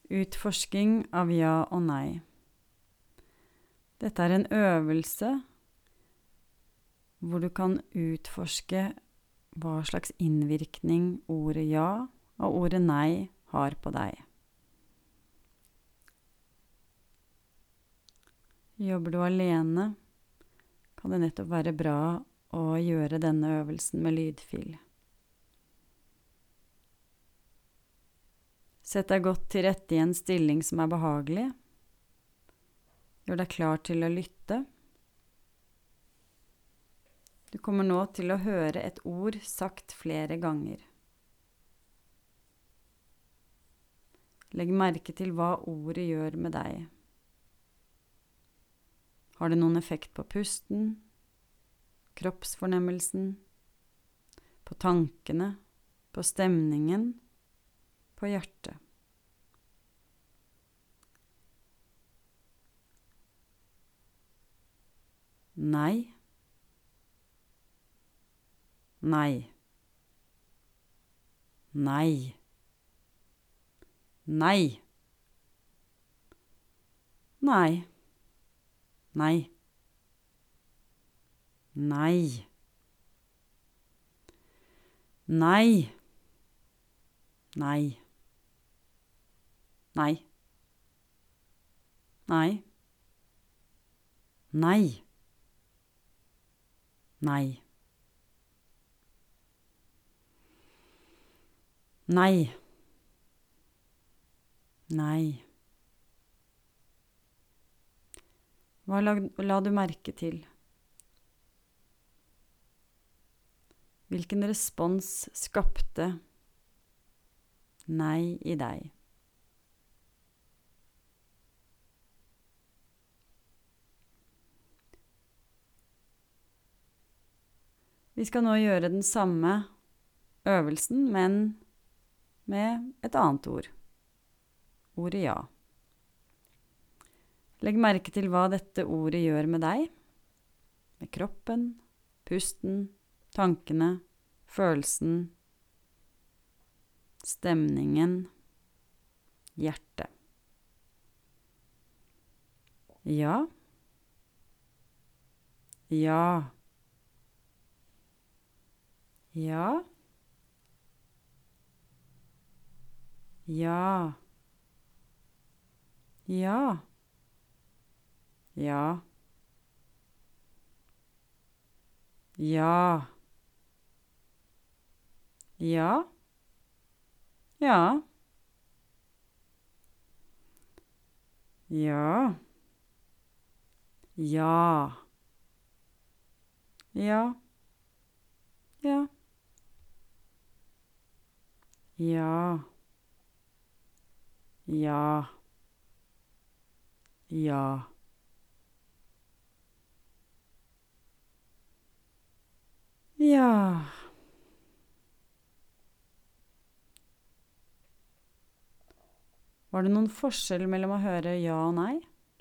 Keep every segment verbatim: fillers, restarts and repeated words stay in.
Utforsking av ja og nei. Dette er en øvelse hvor du kan utforske hva slags innvirkning ordet ja og ordet nei har på deg. Jobber du alene, kan det nettopp være bra å gjøre denne øvelsen med lydfil. Sett deg godt til rette i en stilling som er behagelig. Gjør deg klar til å lytte. Du kommer nå til å høre et ord sagt flere ganger. Legg merke til hva ordet gjør med deg. Har det noen effekt på pusten, kroppsfornemmelsen, på tankene, på stemningen, på hjertet? Nei. Nei. Nei. Nei. Nei. Nei. Nei. Nei. Nei. Nei. Nei. Nei. Nei. Nei. Nei. Hva la, la du merke til? Hvilken respons skapte nei i deg? Vi skal nå gjøre den samme øvelsen, men med et annet ord. Ordet ja. Legg merke til hva dette ordet gjør med deg, med kroppen, pusten, tankene, følelsen, stemningen, hjertet. Ja. Ja. Ja. Ja. Ja. Ja. Ja. Ja. Ja. Ja. Ja. Ja. Ja. Ja. Ja. Ja. Ja. Var det noen forskjell mellom å høre ja og nei?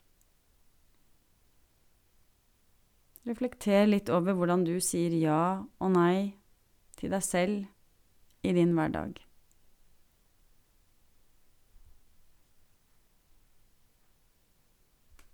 Reflekter litt over hvordan du sier ja og nei til deg selv i din hverdag.